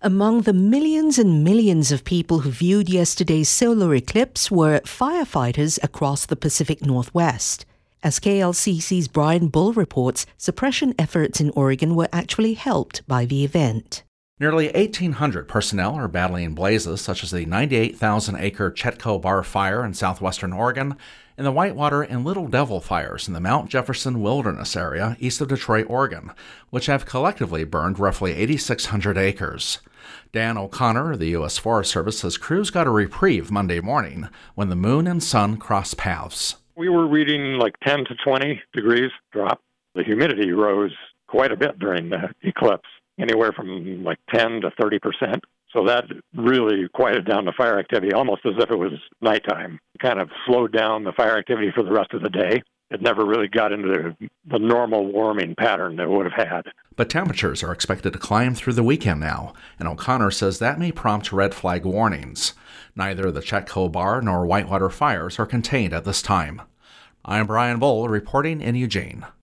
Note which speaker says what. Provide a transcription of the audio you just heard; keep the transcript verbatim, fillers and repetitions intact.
Speaker 1: Among the millions and millions of people who viewed yesterday's solar eclipse were firefighters across the Pacific Northwest. As K L C C's Brian Bull reports, suppression efforts in Oregon were actually helped by the event.
Speaker 2: Nearly eighteen hundred personnel are battling blazes such as the ninety-eight thousand acre Chetco Bar fire in southwestern Oregon and the Whitewater and Little Devil fires in the Mount Jefferson Wilderness area east of Detroit, Oregon, which have collectively burned roughly eighty-six hundred acres. Dan O'Connor of the U S Forest Service says crews got a reprieve Monday morning when the moon and sun crossed paths.
Speaker 3: We were reading like ten to twenty degrees drop. The humidity rose quite a bit during the eclipse, anywhere from like ten to thirty percent. So that really quieted down the fire activity, almost as if it was nighttime. It kind of slowed down the fire activity for the rest of the day. It never really got into the, the normal warming pattern that it would have had.
Speaker 2: But temperatures are expected to climb through the weekend now, and O'Connor says that may prompt red flag warnings. Neither the Chetco Bar nor Whitewater fires are contained at this time. I'm Brian Bull reporting in Eugene.